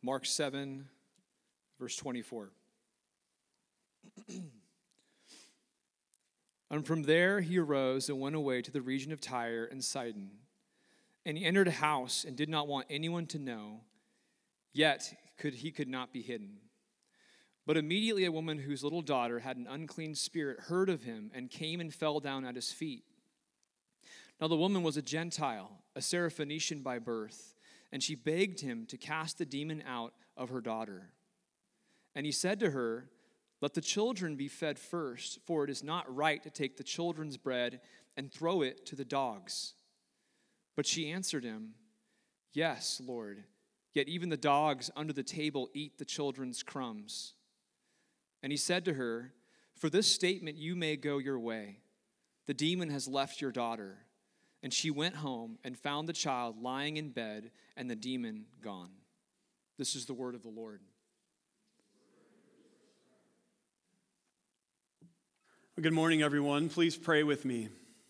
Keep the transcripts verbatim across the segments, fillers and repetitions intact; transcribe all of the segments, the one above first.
Mark seven, verse twenty-four. And from there he arose and went away to the region of Tyre and Sidon. And he entered a house and did not want anyone to know, yet could he could not be hidden. But immediately a woman whose little daughter had an unclean spirit heard of him and came and fell down at his feet. Now the woman was a Gentile, a Syrophoenician by birth, and she begged him to cast the demon out of her daughter. And he said to her, "Let the children be fed first, for it is not right to take the children's bread and throw it to the dogs." But she answered him, "Yes, Lord, yet even the dogs under the table eat the children's crumbs." And he said to her, "For this statement you may go your way. The demon has left your daughter." And she went home and found the child lying in bed and the demon gone. This is the word of the Lord. Good morning, everyone. Please pray with me.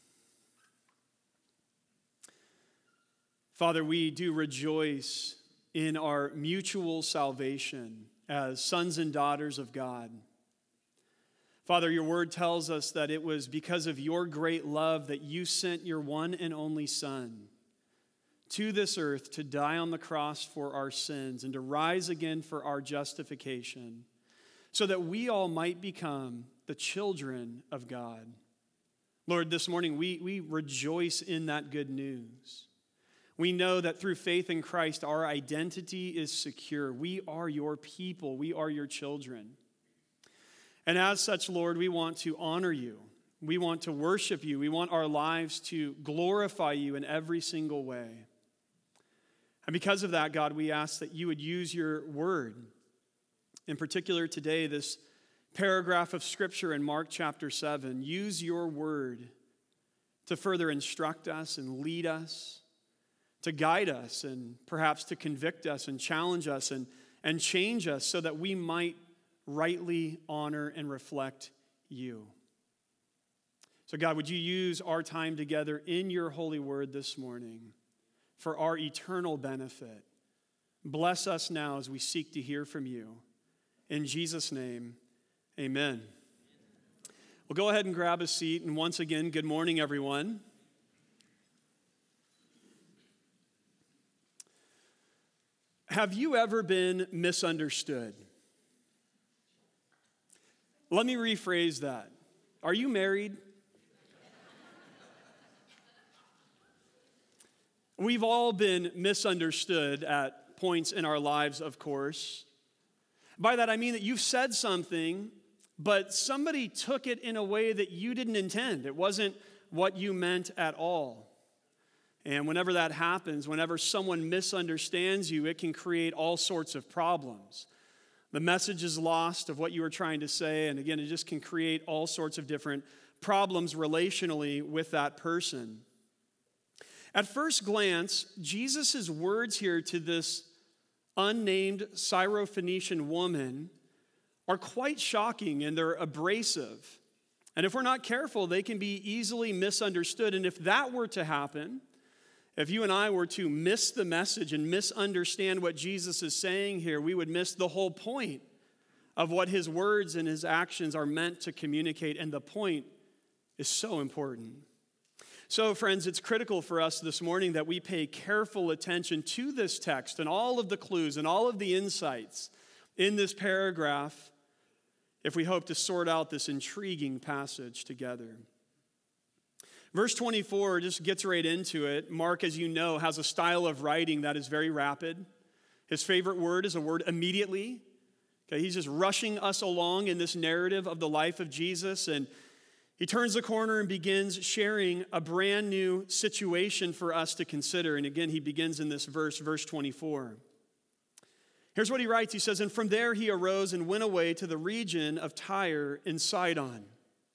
Father, we do rejoice in our mutual salvation as sons and daughters of God. Father, your word tells us that it was because of your great love that you sent your one and only Son to this earth to die on the cross for our sins and to rise again for our justification, so that we all might become the children of God. Lord, this morning we, we rejoice in that good news. We know that through faith in Christ, our identity is secure. We are your people. We are your children. And as such, Lord, we want to honor you. We want to worship you. We want our lives to glorify you in every single way. And because of that, God, we ask that you would use your word. In particular today, this paragraph of Scripture in Mark chapter seven, use your word to further instruct us and lead us, to guide us and perhaps to convict us and challenge us and, and change us so that we might rightly honor and reflect you. So God, would you use our time together in your holy word this morning for our eternal benefit? Bless us now as we seek to hear from you. In Jesus' name, amen. Well, go ahead and grab a seat. And once again, good morning, everyone. Have you ever been misunderstood? Let me rephrase that. Are you married? We've all been misunderstood at points in our lives, of course. By that I mean that you've said something, but somebody took it in a way that you didn't intend. It wasn't what you meant at all. And whenever that happens, whenever someone misunderstands you, it can create all sorts of problems. The message is lost of what you were trying to say, and again, it just can create all sorts of different problems relationally with that person. At first glance, Jesus' words here to this unnamed Syrophoenician woman are quite shocking and they're abrasive. And if we're not careful, they can be easily misunderstood. And if that were to happen, if you and I were to miss the message and misunderstand what Jesus is saying here, we would miss the whole point of what his words and his actions are meant to communicate. And the point is so important. So, friends, it's critical for us this morning that we pay careful attention to this text and all of the clues and all of the insights in this paragraph if we hope to sort out this intriguing passage together. Verse twenty-four just gets right into it. Mark, as you know, has a style of writing that is very rapid. His favorite word is a word immediately. Okay, he's just rushing us along in this narrative of the life of Jesus, and he turns the corner and begins sharing a brand new situation for us to consider. And again, he begins in this verse, verse twenty-four. Here's what he writes. He says, "And from there he arose and went away to the region of Tyre and Sidon."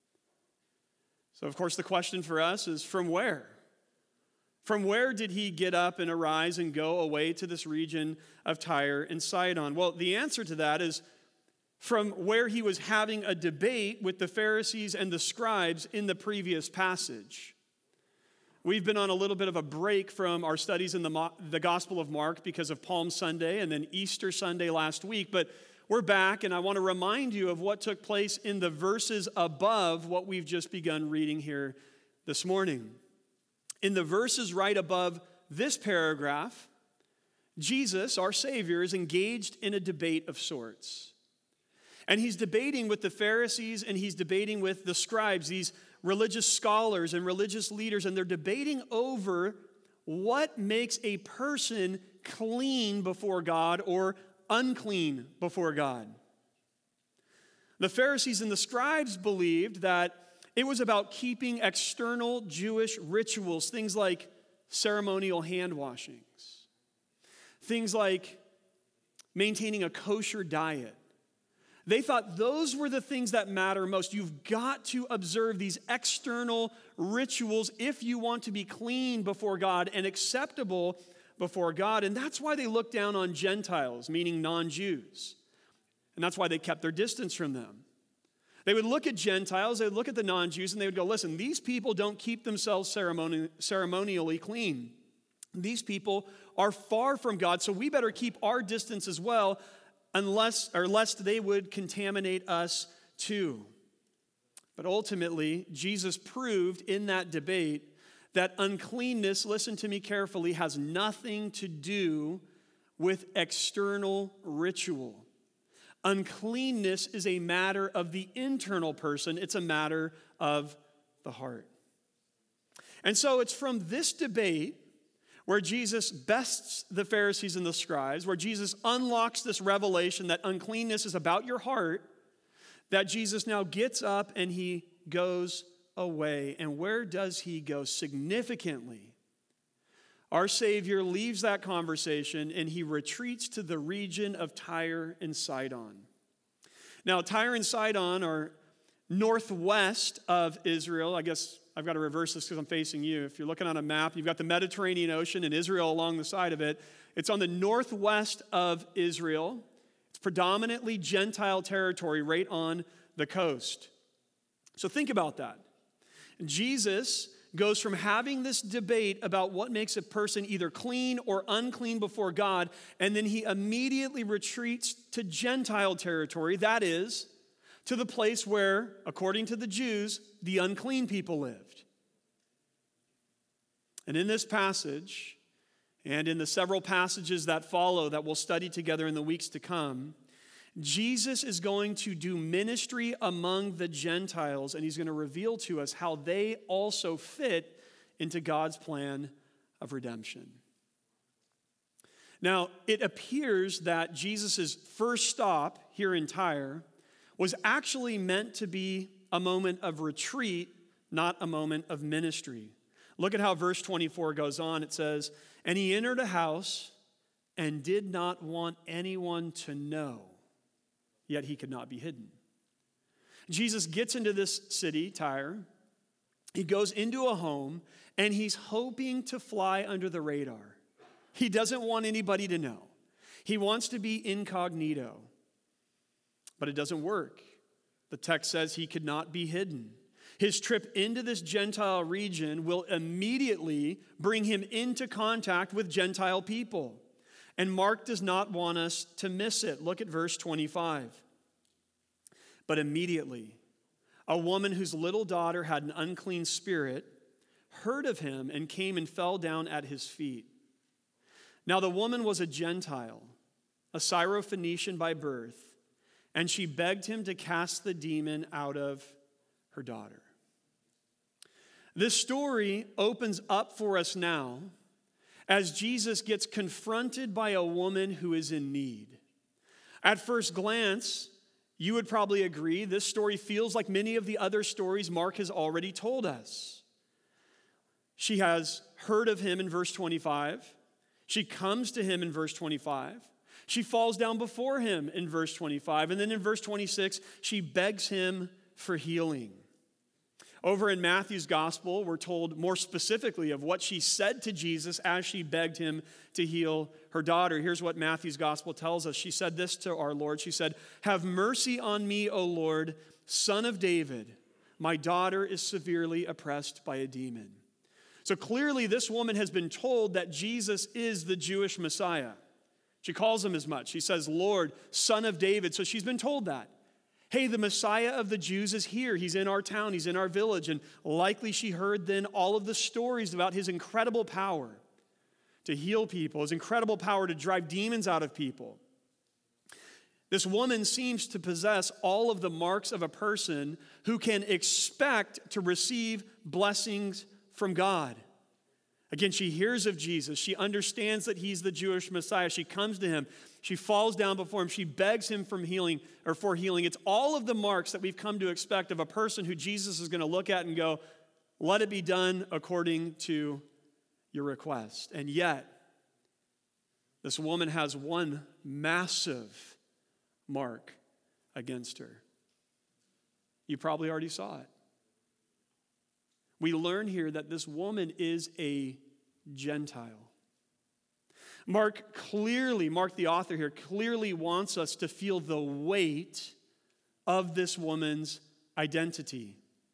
So, of course, the question for us is, from where? From where did he get up and arise and go away to this region of Tyre and Sidon? Well, the answer to that is from where he was having a debate with the Pharisees and the scribes in the previous passage. We've been on a little bit of a break from our studies in the, Mo- the Gospel of Mark because of Palm Sunday and then Easter Sunday last week, but we're back, and I want to remind you of what took place in the verses above what we've just begun reading here this morning. In the verses right above this paragraph, Jesus, our Savior, is engaged in a debate of sorts. And he's debating with the Pharisees, and he's debating with the scribes, these religious scholars and religious leaders, and they're debating over what makes a person clean before God or unclean before God. The Pharisees and the scribes believed that it was about keeping external Jewish rituals, things like ceremonial hand washings, things like maintaining a kosher diet. They thought those were the things that matter most. You've got to observe these external rituals if you want to be clean before God and acceptable before God. And that's why they looked down on Gentiles, meaning non-Jews. And that's why they kept their distance from them. They would look at Gentiles, they would look at the non-Jews, and they would go, listen, these people don't keep themselves ceremoni- ceremonially clean. These people are far from God, so we better keep our distance as well, unless or lest they would contaminate us too. But ultimately, Jesus proved in that debate that uncleanness, listen to me carefully, has nothing to do with external ritual. Uncleanness is a matter of the internal person. It's a matter of the heart. And so it's from this debate where Jesus bests the Pharisees and the scribes, where Jesus unlocks this revelation that uncleanness is about your heart, that Jesus now gets up and he goes away. And where does he go? Significantly, our Savior leaves that conversation and he retreats to the region of Tyre and Sidon. Now, Tyre and Sidon are northwest of Israel. I guess I've got to reverse this because I'm facing you. If you're looking on a map, you've got the Mediterranean Ocean and Israel along the side of it. It's on the northwest of Israel. It's predominantly Gentile territory right on the coast. So think about that. Jesus goes from having this debate about what makes a person either clean or unclean before God, and then he immediately retreats to Gentile territory, that is, to the place where, according to the Jews, the unclean people lived. And in this passage, and in the several passages that follow that we'll study together in the weeks to come, Jesus is going to do ministry among the Gentiles, and he's going to reveal to us how they also fit into God's plan of redemption. Now, it appears that Jesus' first stop here in Tyre was actually meant to be a moment of retreat, not a moment of ministry. Look at how verse twenty-four goes on. It says, "And he entered a house and did not want anyone to know, yet he could not be hidden." Jesus gets into this city, Tyre. He goes into a home, and he's hoping to fly under the radar. He doesn't want anybody to know. He wants to be incognito. But it doesn't work. The text says he could not be hidden. His trip into this Gentile region will immediately bring him into contact with Gentile people. And Mark does not want us to miss it. Look at verse twenty-five. "But immediately, a woman whose little daughter had an unclean spirit heard of him and came and fell down at his feet. Now the woman was a Gentile, a Syrophoenician by birth, and she begged him to cast the demon out of her daughter." This story opens up for us now as Jesus gets confronted by a woman who is in need. At first glance, you would probably agree this story feels like many of the other stories Mark has already told us. She has heard of him in verse twenty-five. She comes to him in verse twenty-five. She falls down before him in verse twenty-five. And then in verse twenty-six, she begs him for healing. Over in Matthew's gospel, we're told more specifically of what she said to Jesus as she begged him to heal her daughter. Here's what Matthew's gospel tells us. She said this to our Lord. She said, "Have mercy on me, O Lord, Son of David. My daughter is severely oppressed by a demon." So clearly this woman has been told that Jesus is the Jewish Messiah. She calls him as much. She says, Lord, Son of David. So she's been told that. Hey, the Messiah of the Jews is here. He's in our town. He's in our village. And likely she heard then all of the stories about his incredible power to heal people, his incredible power to drive demons out of people. This woman seems to possess all of the marks of a person who can expect to receive blessings from God. Again, she hears of Jesus. She understands that he's the Jewish Messiah. She comes to him. She falls down before him. She begs him from healing or for healing. It's all of the marks that we've come to expect of a person who Jesus is going to look at and go, let it be done according to your request. And yet, this woman has one massive mark against her. You probably already saw it. We learn here that this woman is a Gentile. Mark clearly, Mark the author here, clearly wants us to feel the weight of this woman's identity.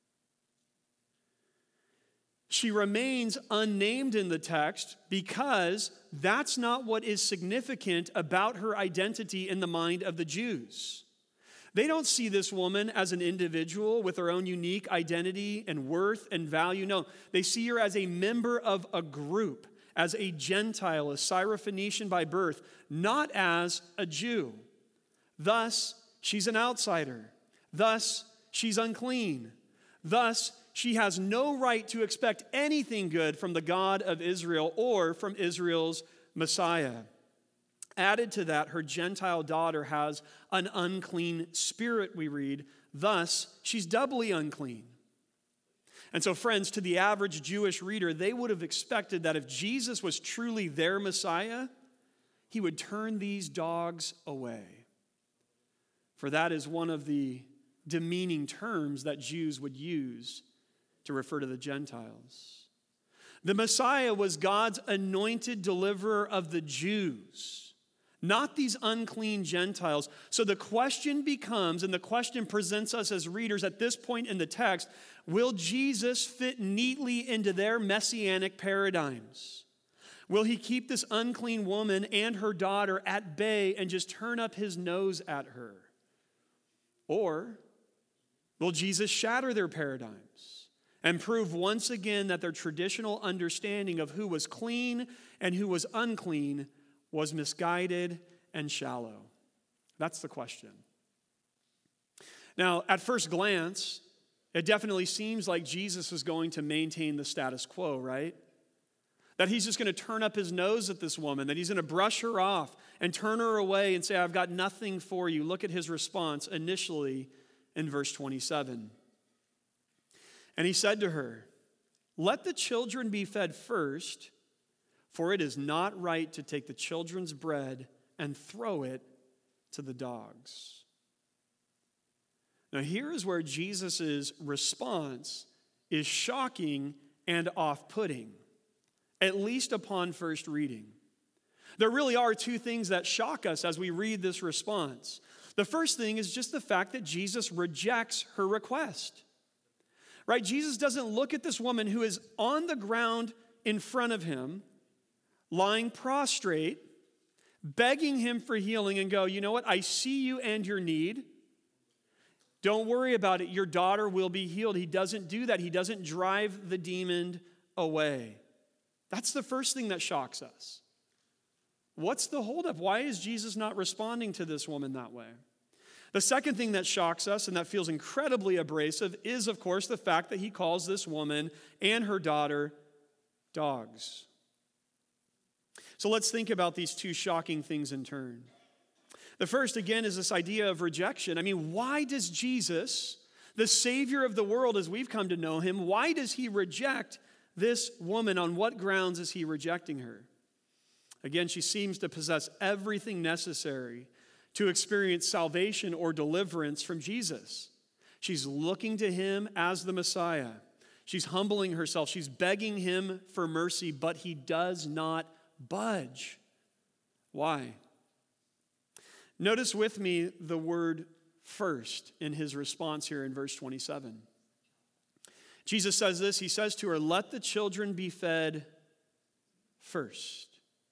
She remains unnamed in the text because that's not what is significant about her identity in the mind of the Jews. They don't see this woman as an individual with her own unique identity and worth and value. No, they see her as a member of a group, as a Gentile, a Syrophoenician by birth, not as a Jew. Thus, she's an outsider. Thus, she's unclean. Thus, she has no right to expect anything good from the God of Israel or from Israel's Messiah. Added to that, her Gentile daughter has an unclean spirit, we read. Thus, she's doubly unclean. And so, friends, to the average Jewish reader, they would have expected that if Jesus was truly their Messiah, he would turn these dogs away. For that is one of the demeaning terms that Jews would use to refer to the Gentiles. The Messiah was God's anointed deliverer of the Jews, not these unclean Gentiles. So the question becomes, and the question presents us as readers at this point in the text, will Jesus fit neatly into their messianic paradigms? Will he keep this unclean woman and her daughter at bay and just turn up his nose at her? Or will Jesus shatter their paradigms and prove once again that their traditional understanding of who was clean and who was unclean was misguided and shallow? That's the question. Now, at first glance, it definitely seems like Jesus is going to maintain the status quo, right? That he's just going to turn up his nose at this woman, that he's going to brush her off and turn her away and say, I've got nothing for you. Look at his response initially in verse twenty-seven. And he said to her, let the children be fed first, for it is not right to take the children's bread and throw it to the dogs. Now, here is where Jesus' response is shocking and off-putting, at least upon first reading. There really are two things that shock us as we read this response. The first thing is just the fact that Jesus rejects her request. Right? Jesus doesn't look at this woman who is on the ground in front of him, lying prostrate, begging him for healing, and go, you know what? I see you and your need. Don't worry about it. Your daughter will be healed. He doesn't do that. He doesn't drive the demon away. That's the first thing that shocks us. What's the holdup? Why is Jesus not responding to this woman that way? The second thing that shocks us and that feels incredibly abrasive is, of course, the fact that he calls this woman and her daughter dogs. So let's think about these two shocking things in turn. The first, again, is this idea of rejection. I mean, why does Jesus, the Savior of the world as we've come to know him, why does he reject this woman? On what grounds is he rejecting her? Again, she seems to possess everything necessary to experience salvation or deliverance from Jesus. She's looking to him as the Messiah. She's humbling herself. She's begging him for mercy, but he does not budge. Why? Notice with me the word first in his response here in verse twenty-seven. Jesus says this, he says to her, let the children be fed first.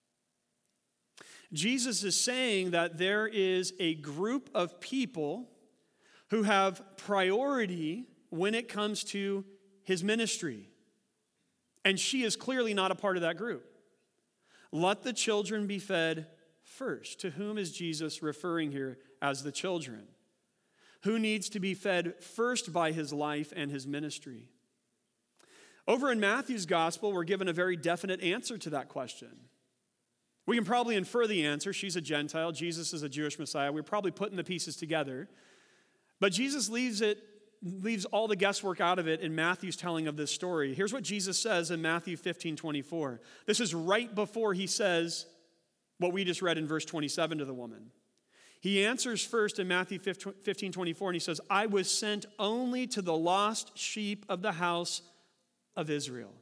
Jesus is saying that there is a group of people who have priority when it comes to his ministry. And she is clearly not a part of that group. Let the children be fed first. To whom is Jesus referring here as the children? Who needs to be fed first by his life and his ministry? Over in Matthew's gospel, we're given a very definite answer to that question. We can probably infer the answer. She's a Gentile. Jesus is a Jewish Messiah. We're probably putting the pieces together. But Jesus leaves it, leaves all the guesswork out of it in Matthew's telling of this story. Here's what Jesus says in Matthew fifteen twenty-four. This is right before he says what we just read in verse twenty-seven to the woman. He answers first in Matthew fifteen twenty-four, and he says, I was sent only to the lost sheep of the house of Israel.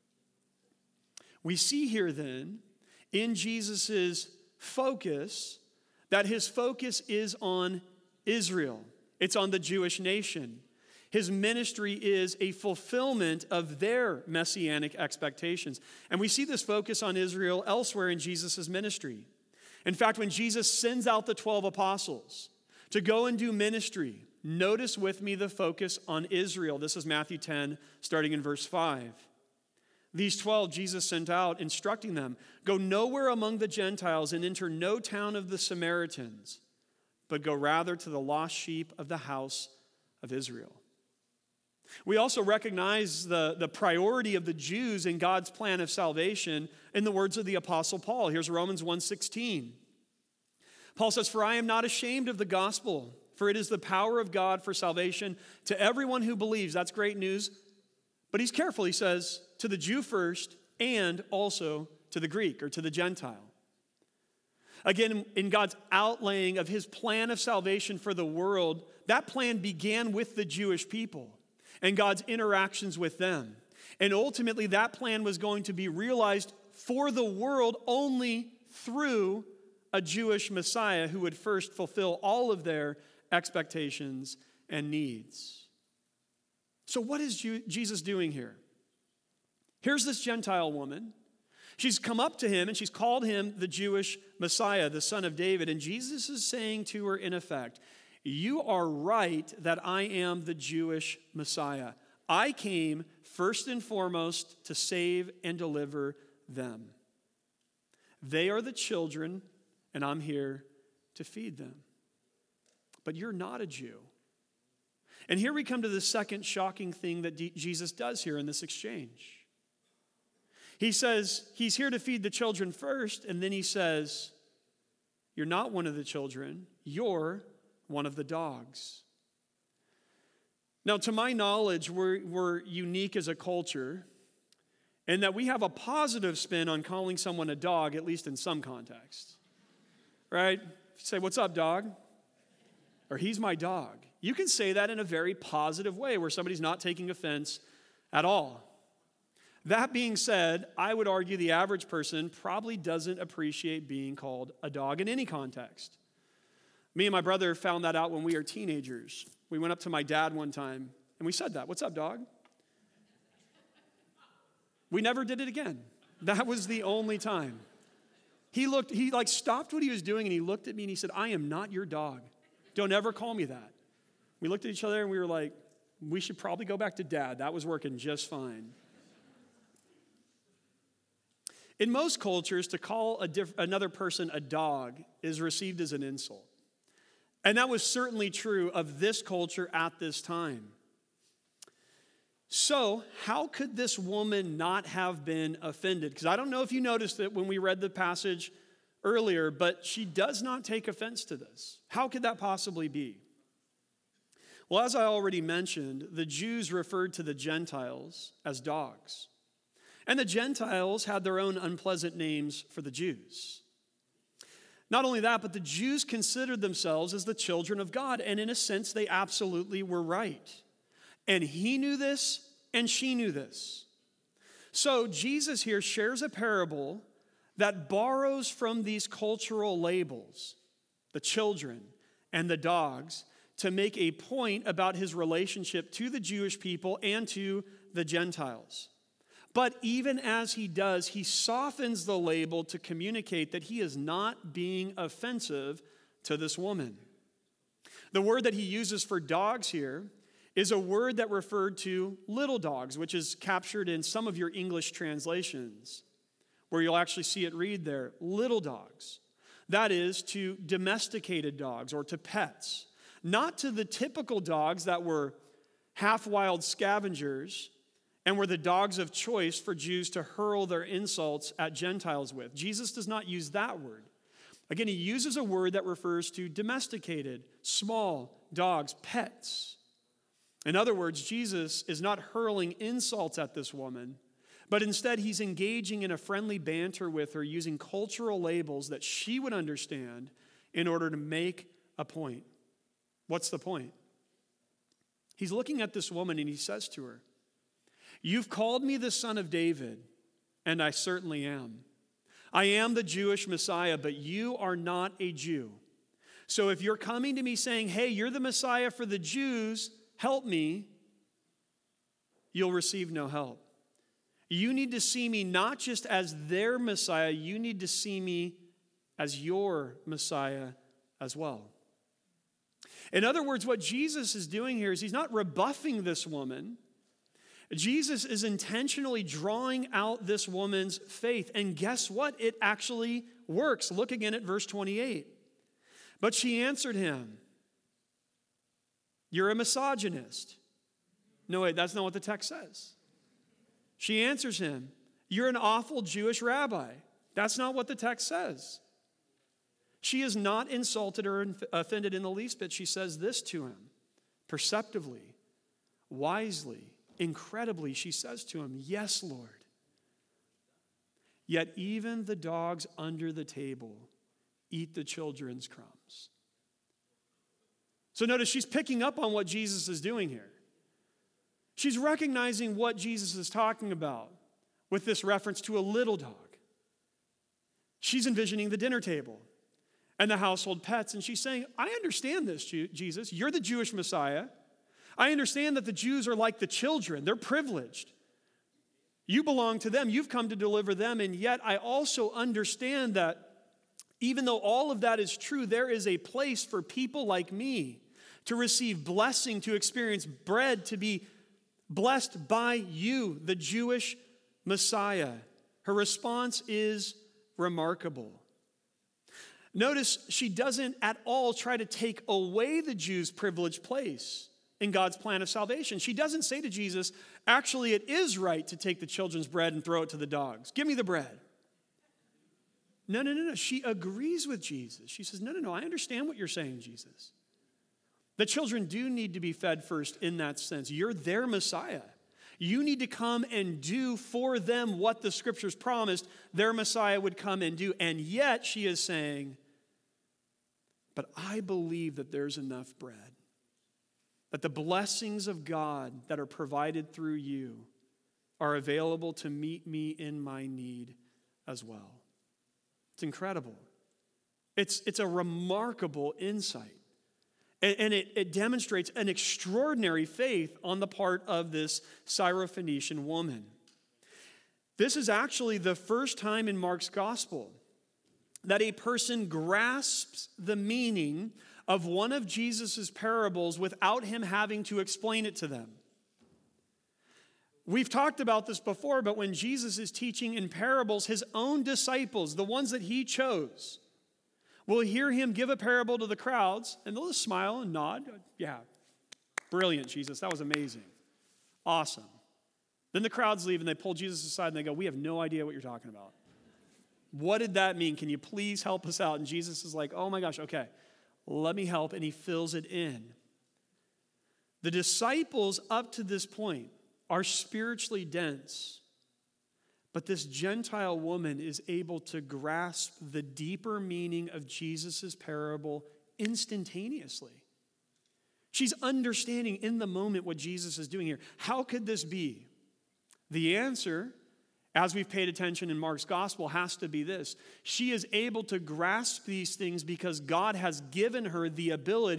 We see here then, in Jesus' focus, that his focus is on Israel. It's on the Jewish nation. His ministry is a fulfillment of their messianic expectations. And we see this focus on Israel elsewhere in Jesus' ministry. In fact, when Jesus sends out the twelve apostles to go and do ministry, notice with me the focus on Israel. This is Matthew ten, starting in verse five. These twelve Jesus sent out, instructing them, go nowhere among the Gentiles and enter no town of the Samaritans, but go rather to the lost sheep of the house of Israel. We also recognize the, the priority of the Jews in God's plan of salvation in the words of the Apostle Paul. Here's Romans one sixteen. Paul says, for I am not ashamed of the gospel, for it is the power of God for salvation to everyone who believes. That's great news. But he's careful. He says, to the Jew first and also to the Greek or to the Gentile. Again, in God's outlaying of his plan of salvation for the world, that plan began with the Jewish people and God's interactions with them. And ultimately, that plan was going to be realized for the world only through a Jewish Messiah who would first fulfill all of their expectations and needs. So what is Jesus doing here? Here's this Gentile woman. She's come up to him and she's called him the Jewish Messiah, the son of David. And Jesus is saying to her, in effect, you are right that I am the Jewish Messiah. I came first and foremost to save and deliver them. They are the children, and I'm here to feed them. But you're not a Jew. And here we come to the second shocking thing that D- Jesus does here in this exchange. He says he's here to feed the children first, and then he says, you're not one of the children, you're one of the dogs. Now, to my knowledge, we're, we're unique as a culture in that we have a positive spin on calling someone a dog, at least in some contexts. Right? If you say, what's up, dog? Or he's my dog. You can say that in a very positive way where somebody's not taking offense at all. That being said, I would argue the average person probably doesn't appreciate being called a dog in any context. Me and my brother found that out when we were teenagers. We went up to my dad one time and we said that. What's up, dog? We never did it again. That was the only time. He looked, he like stopped what he was doing and he looked at me and he said, I am not your dog. Don't ever call me that. We looked at each other and we were like, we should probably go back to dad. That was working just fine. In most cultures, to call a diff- another person a dog is received as an insult. And that was certainly true of this culture at this time. So, how could this woman not have been offended? Because I don't know if you noticed it when we read the passage earlier, but she does not take offense to this. How could that possibly be? Well, as I already mentioned, the Jews referred to the Gentiles as dogs. And the Gentiles had their own unpleasant names for the Jews. Not only that, but the Jews considered themselves as the children of God, and in a sense, they absolutely were right. And he knew this, and she knew this. So Jesus here shares a parable that borrows from these cultural labels, the children and the dogs, to make a point about his relationship to the Jewish people and to the Gentiles. But even as he does, he softens the label to communicate that he is not being offensive to this woman. The word that he uses for dogs here is a word that referred to little dogs, which is captured in some of your English translations, where you'll actually see it read there, little dogs. That is, to domesticated dogs or to pets. Not to the typical dogs that were half-wild scavengers and were the dogs of choice for Jews to hurl their insults at Gentiles with. Jesus does not use that word. Again, he uses a word that refers to domesticated, small dogs, pets. In other words, Jesus is not hurling insults at this woman, but instead he's engaging in a friendly banter with her using cultural labels that she would understand in order to make a point. What's the point? He's looking at this woman and he says to her, "You've called me the son of David, and I certainly am. I am the Jewish Messiah, but you are not a Jew. So if you're coming to me saying, hey, you're the Messiah for the Jews, help me, you'll receive no help. You need to see me not just as their Messiah, you need to see me as your Messiah as well." In other words, what Jesus is doing here is he's not rebuffing this woman. Jesus is intentionally drawing out this woman's faith. And guess what? It actually works. Look again at verse twenty-eight. But she answered him, "You're a misogynist." No, wait, that's not what the text says. She answers him, "You're an awful Jewish rabbi." That's not what the text says. She is not insulted or offended in the least bit. She says this to him, perceptively, wisely, incredibly, she says to him, "Yes, Lord. Yet even the dogs under the table eat the children's crumbs." So notice she's picking up on what Jesus is doing here. She's recognizing what Jesus is talking about with this reference to a little dog. She's envisioning the dinner table and the household pets, and she's saying, I understand this, Jesus. You're the Jewish Messiah. I understand that the Jews are like the children. They're privileged. You belong to them. You've come to deliver them, and yet I also understand that even though all of that is true, there is a place for people like me to receive blessing, to experience bread, to be blessed by you, the Jewish Messiah. Her response is remarkable. Notice she doesn't at all try to take away the Jews' privileged place in God's plan of salvation. She doesn't say to Jesus, actually, it is right to take the children's bread and throw it to the dogs. Give me the bread. No, no, no, no. She agrees with Jesus. She says, no, no, no, I understand what you're saying, Jesus. The children do need to be fed first in that sense. You're their Messiah. You need to come and do for them what the scriptures promised their Messiah would come and do. And yet she is saying, but I believe that there's enough bread, that the blessings of God that are provided through you are available to meet me in my need as well. It's incredible. It's, it's a remarkable insight. And, and it, it demonstrates an extraordinary faith on the part of this Syrophoenician woman. This is actually the first time in Mark's gospel that a person grasps the meaning of one of Jesus' parables without him having to explain it to them. We've talked about this before, but when Jesus is teaching in parables, his own disciples, the ones that he chose, will hear him give a parable to the crowds, and they'll just smile and nod. Yeah, brilliant, Jesus. That was amazing. Awesome. Then the crowds leave, and they pull Jesus aside, and they go, we have no idea what you're talking about. What did that mean? Can you please help us out? And Jesus is like, oh my gosh, okay, let me help, and he fills it in. The disciples up to this point are spiritually dense, but this Gentile woman is able to grasp the deeper meaning of Jesus' parable instantaneously. She's understanding in the moment what Jesus is doing here. How could this be? The answer, as we've paid attention in Mark's gospel, has to be this. She is able to grasp these things because God has given her the ability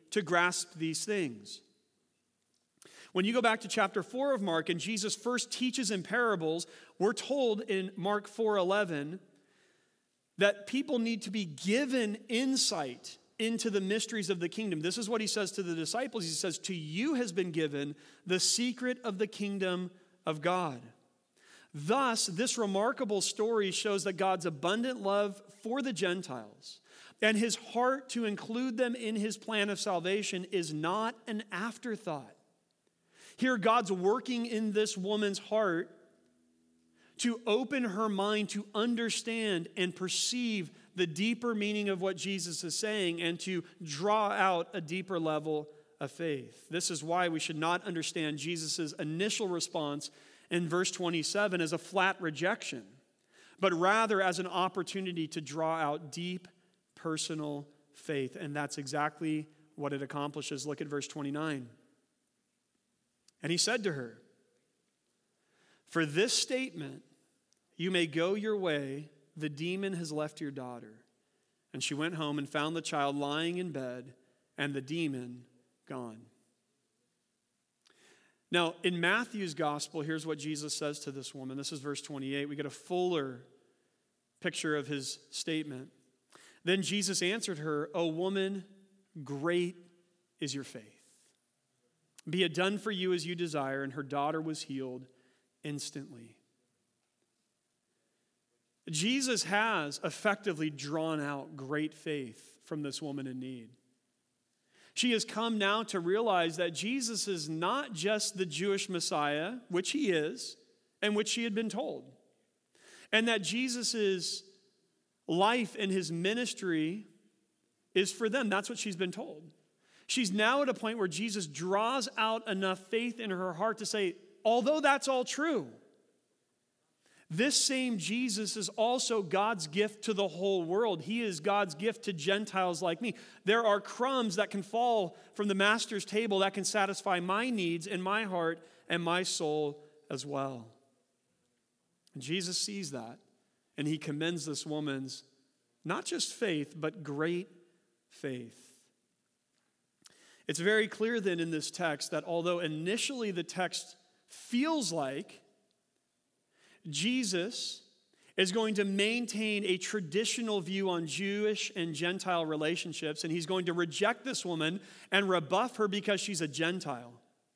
to grasp these things. When you go back to chapter four of Mark and Jesus first teaches in parables, we're told in Mark four eleven that people need to be given insight into the mysteries of the kingdom. This is what he says to the disciples. He says, "To you has been given the secret of the kingdom of God." Thus, this remarkable story shows that God's abundant love for the Gentiles and his heart to include them in his plan of salvation is not an afterthought. Here, God's working in this woman's heart to open her mind to understand and perceive the deeper meaning of what Jesus is saying and to draw out a deeper level of faith. This is why we should not understand Jesus' initial response in verse twenty-seven as a flat rejection, but rather as an opportunity to draw out deep personal faith. And that's exactly what it accomplishes. Look at verse twenty-nine. And he said to her, "For this statement, you may go your way. The demon has left your daughter." And she went home and found the child lying in bed and the demon gone. Now, in Matthew's gospel, here's what Jesus says to this woman. This is verse twenty-eight. We get a fuller picture of his statement. Then Jesus answered her, "O woman, great is your faith. Be it done for you as you desire." And her daughter was healed instantly. Jesus has effectively drawn out great faith from this woman in need. She has come now to realize that Jesus is not just the Jewish Messiah, which he is, and which she had been told, and that Jesus' life and his ministry is for them. That's what she's been told. She's now at a point where Jesus draws out enough faith in her heart to say, although that's all true, this same Jesus is also God's gift to the whole world. He is God's gift to Gentiles like me. There are crumbs that can fall from the master's table that can satisfy my needs in my heart and my soul as well. And Jesus sees that, and he commends this woman's not just faith, but great faith. It's very clear then in this text that although initially the text feels like Jesus is going to maintain a traditional view on Jewish and Gentile relationships, and he's going to reject this woman and rebuff her because she's a Gentile,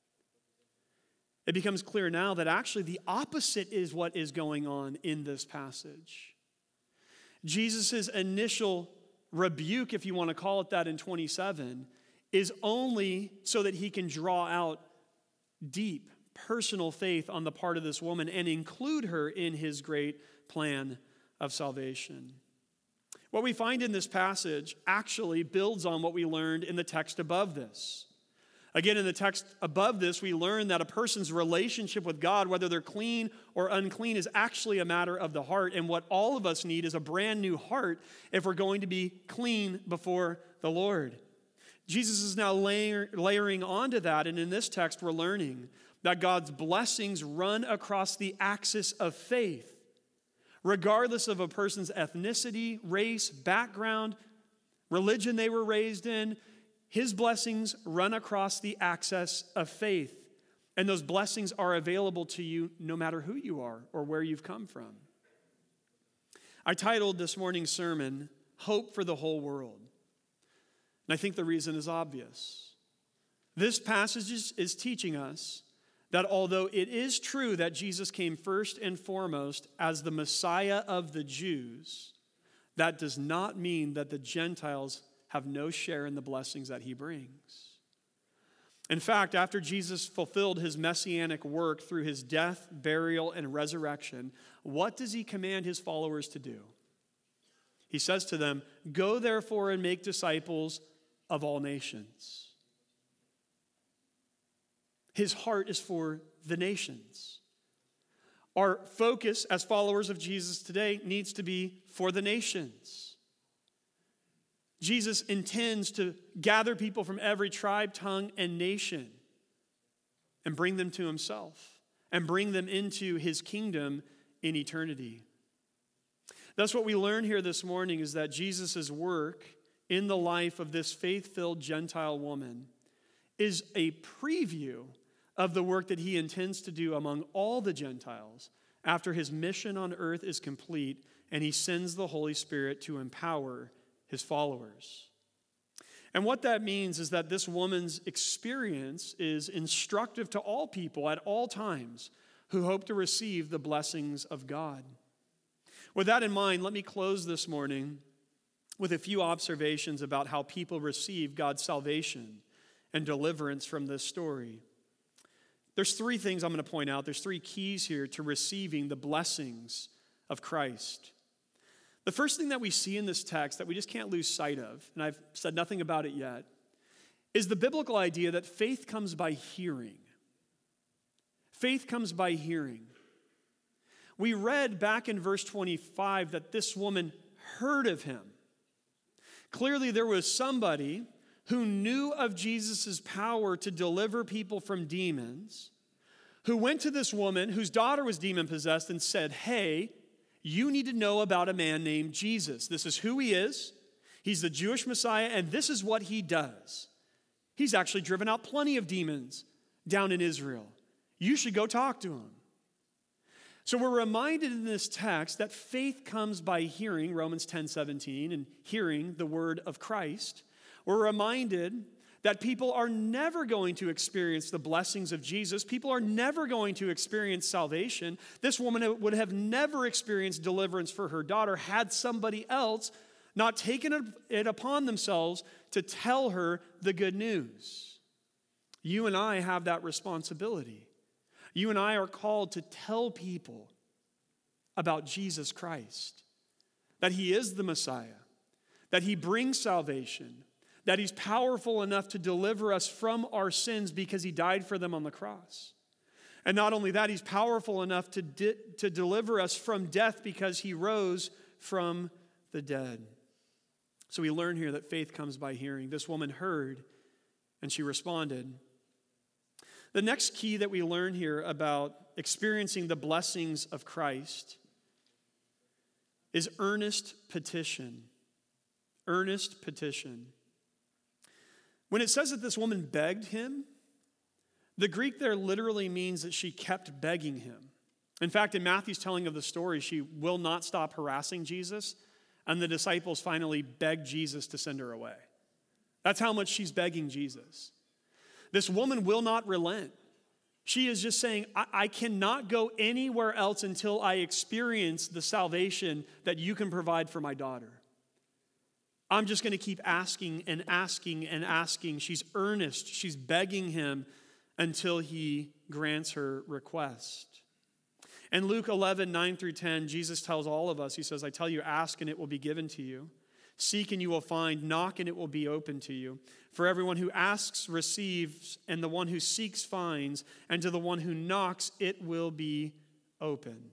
it becomes clear now that actually the opposite is what is going on in this passage. Jesus' initial rebuke, if you want to call it that, in twenty-seven, is only so that he can draw out deep personal faith on the part of this woman and include her in his great plan of salvation. What we find in this passage actually builds on what we learned in the text above this. Again, in the text above this, we learn that a person's relationship with God, whether they're clean or unclean, is actually a matter of the heart. And what all of us need is a brand new heart if we're going to be clean before the Lord. Jesus is now layer, layering onto that, and in this text we're learning that God's blessings run across the axis of faith, regardless of a person's ethnicity, race, background, religion they were raised in. His blessings run across the axis of faith, and those blessings are available to you no matter who you are or where you've come from. I titled this morning's sermon, "Hope for the Whole World." And I think the reason is obvious. This passage is, is teaching us that although it is true that Jesus came first and foremost as the Messiah of the Jews, that does not mean that the Gentiles have no share in the blessings that he brings. In fact, after Jesus fulfilled his messianic work through his death, burial, and resurrection, what does he command his followers to do? He says to them, "Go therefore and make disciples of all nations." His heart is for the nations. Our focus as followers of Jesus today needs to be for the nations. Jesus intends to gather people from every tribe, tongue, and nation and bring them to himself and bring them into his kingdom in eternity. Thus, what we learn here this morning is that Jesus' work in the life of this faith-filled Gentile woman is a preview of the work that he intends to do among all the Gentiles after his mission on earth is complete and he sends the Holy Spirit to empower his followers. And what that means is that this woman's experience is instructive to all people at all times who hope to receive the blessings of God. With that in mind, let me close this morning with a few observations about how people receive God's salvation and deliverance from this story. There's three things I'm going to point out. There's three keys here to receiving the blessings of Christ. The first thing that we see in this text that we just can't lose sight of, and I've said nothing about it yet, is the biblical idea that faith comes by hearing. Faith comes by hearing. We read back in verse twenty-five that this woman heard of him. Clearly, there was somebody who knew of Jesus' power to deliver people from demons, who went to this woman whose daughter was demon-possessed and said, hey, you need to know about a man named Jesus. This is who he is. He's the Jewish Messiah, and this is what he does. He's actually driven out plenty of demons down in Israel. You should go talk to him. So we're reminded in this text that faith comes by hearing, Romans ten seventeen, and hearing the word of Christ. We're reminded that people are never going to experience the blessings of Jesus. People are never going to experience salvation. This woman would have never experienced deliverance for her daughter had somebody else not taken it upon themselves to tell her the good news. You and I have that responsibility. You and I are called to tell people about Jesus Christ, that he is the Messiah, that he brings salvation, that he's powerful enough to deliver us from our sins because he died for them on the cross. And not only that, he's powerful enough to, di- to deliver us from death because he rose from the dead. So we learn here that faith comes by hearing. This woman heard and she responded. The next key that we learn here about experiencing the blessings of Christ is earnest petition. Earnest petition. When it says that this woman begged him, the Greek there literally means that she kept begging him. In fact, in Matthew's telling of the story, she will not stop harassing Jesus, and the disciples finally beg Jesus to send her away. That's how much she's begging Jesus. This woman will not relent. She is just saying, I, I cannot go anywhere else until I experience the salvation that you can provide for my daughter. I'm just going to keep asking and asking and asking. She's earnest. She's begging him until he grants her request. In Luke eleven, nine through ten, Jesus tells all of us, he says, I tell you, ask and it will be given to you. Seek and you will find. Knock and it will be open to you. For everyone who asks receives, and the one who seeks finds, and to the one who knocks it will be opened.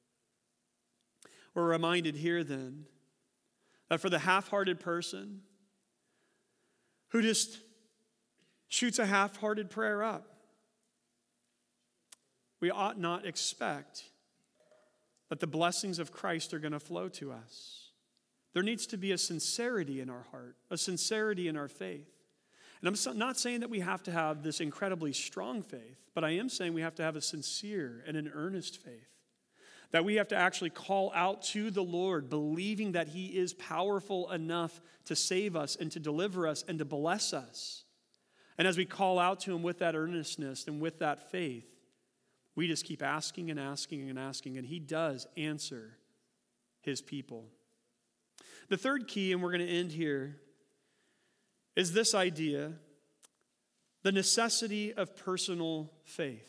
We're reminded here then that for the half-hearted person who just shoots a half-hearted prayer up, we ought not expect that the blessings of Christ are going to flow to us. There needs to be a sincerity in our heart, a sincerity in our faith. And I'm not saying that we have to have this incredibly strong faith, but I am saying we have to have a sincere and an earnest faith. That we have to actually call out to the Lord, believing that he is powerful enough to save us and to deliver us and to bless us. And as we call out to him with that earnestness and with that faith, we just keep asking and asking and asking, and he does answer his people. The third key, and we're going to end here, is this idea, the necessity of personal faith.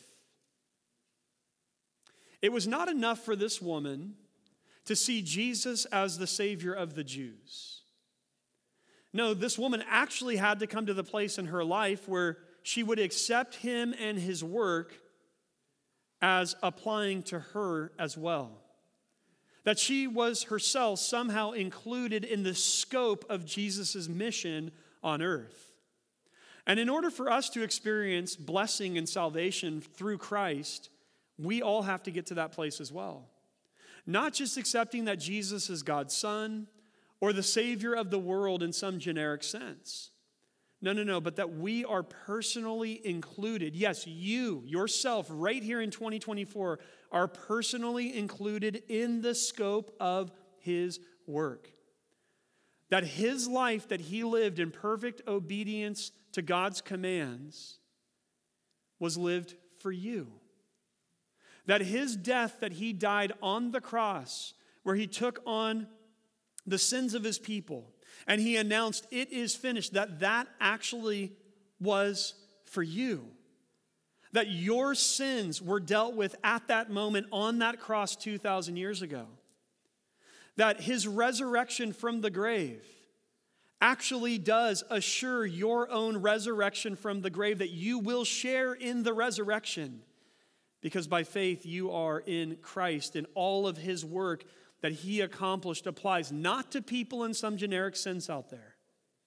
It was not enough for this woman to see Jesus as the Savior of the Jews. No, this woman actually had to come to the place in her life where she would accept him and his work as applying to her as well. That she was herself somehow included in the scope of Jesus' mission on earth. And in order for us to experience blessing and salvation through Christ, we all have to get to that place as well. Not just accepting that Jesus is God's Son, or the Savior of the world in some generic sense. No, no, no, but that we are personally included. Yes, you, yourself, right here in twenty twenty-four, are personally included in the scope of his work. That his life that he lived in perfect obedience to God's commands was lived for you. That his death that he died on the cross, where he took on the sins of his people, and he announced, "It is finished," that that actually was for you. That your sins were dealt with at that moment on that cross two thousand years ago. That his resurrection from the grave actually does assure your own resurrection from the grave, that you will share in the resurrection, because by faith you are in Christ, and all of his work that he accomplished applies not to people in some generic sense out there,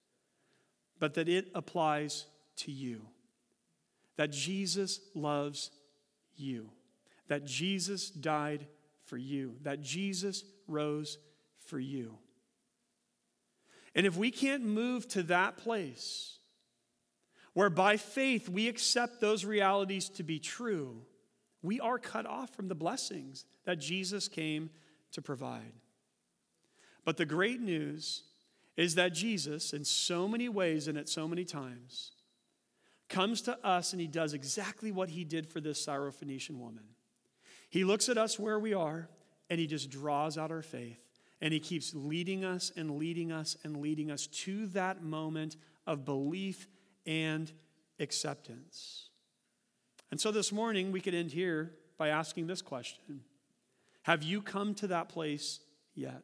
but that it applies to you. That Jesus loves you. That Jesus died for you. That Jesus rose for you. And if we can't move to that place where by faith we accept those realities to be true, we are cut off from the blessings that Jesus came to provide. But the great news is that Jesus, in so many ways and at so many times, comes to us and he does exactly what he did for this Syrophoenician woman. He looks at us where we are and he just draws out our faith, and he keeps leading us and leading us and leading us to that moment of belief and acceptance. And so this morning we could end here by asking this question: have you come to that place yet?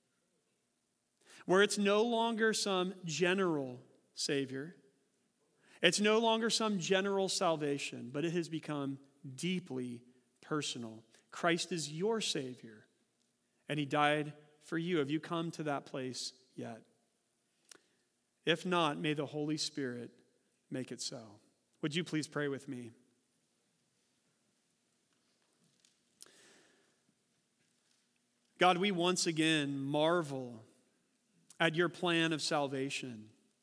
Where it's no longer some general Savior. It's no longer some general salvation, but it has become deeply personal. Christ is your Savior, and he died for you. Have you come to that place yet? If not, may the Holy Spirit make it so. Would you please pray with me? God, we once again marvel at your plan of salvation.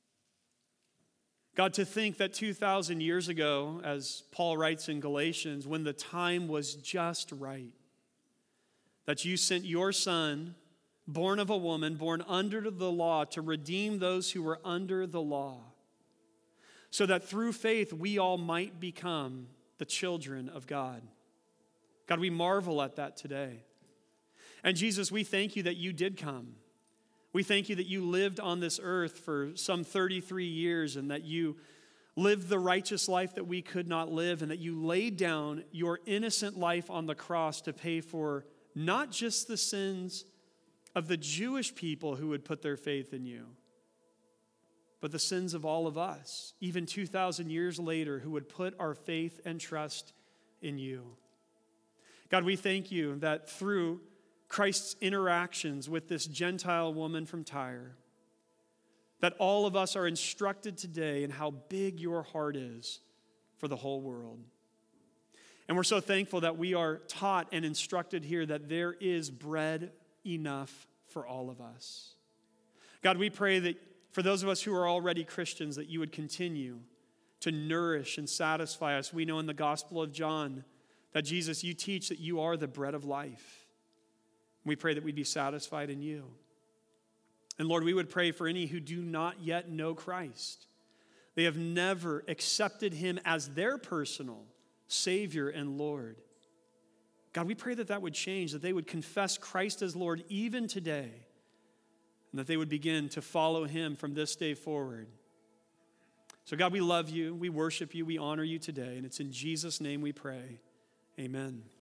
God, to think that two thousand years ago, as Paul writes in Galatians, when the time was just right, that you sent your Son, born of a woman, born under the law, to redeem those who were under the law, so that through faith we all might become the children of God. God, we marvel at that today. And Jesus, we thank you that you did come. We thank you that you lived on this earth for some thirty-three years, and that you lived the righteous life that we could not live, and that you laid down your innocent life on the cross to pay for not just the sins of the Jewish people who would put their faith in you, but the sins of all of us, even two thousand years later, who would put our faith and trust in you. God, we thank you that through Christ's interactions with this Gentile woman from Tyre, that all of us are instructed today in how big your heart is for the whole world. And we're so thankful that we are taught and instructed here that there is bread enough for all of us. God, we pray that for those of us who are already Christians, that you would continue to nourish and satisfy us. We know in the Gospel of John that, Jesus, you teach that you are the bread of life. We pray that we'd be satisfied in you. And Lord, we would pray for any who do not yet know Christ. They have never accepted him as their personal Savior and Lord. God, we pray that that would change, that they would confess Christ as Lord even today, and that they would begin to follow him from this day forward. So God, we love you, we worship you, we honor you today, and it's in Jesus' name we pray. Amen.